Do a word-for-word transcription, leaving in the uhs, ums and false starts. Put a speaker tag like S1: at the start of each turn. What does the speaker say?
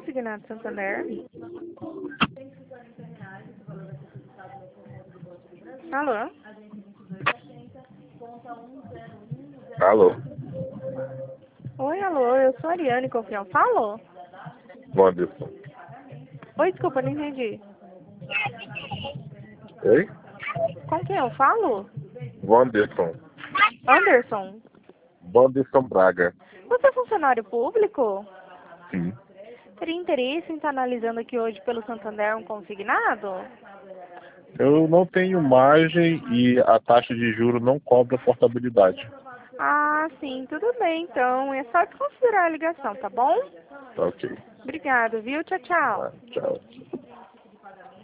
S1: Consignado Santander. Alô?
S2: Alô?
S1: Oi, alô, eu sou a Ariane Confião. Falou?
S2: Wanderson.
S1: Oi, desculpa, não entendi.
S2: Oi?
S1: Com quem eu falo?
S2: Wanderson.
S1: Anderson?
S2: Wanderson Braga.
S1: Você é funcionário público?
S2: Sim.
S1: Teria interesse em estar analisando aqui hoje pelo Santander um consignado?
S2: Eu não tenho margem e a taxa de juros não cobra portabilidade.
S1: Ah, sim, tudo bem, então. É só desconsiderar a ligação, tá bom?
S2: Tá ok.
S1: Obrigada, viu? Tchau, tchau.
S2: Tá, tchau.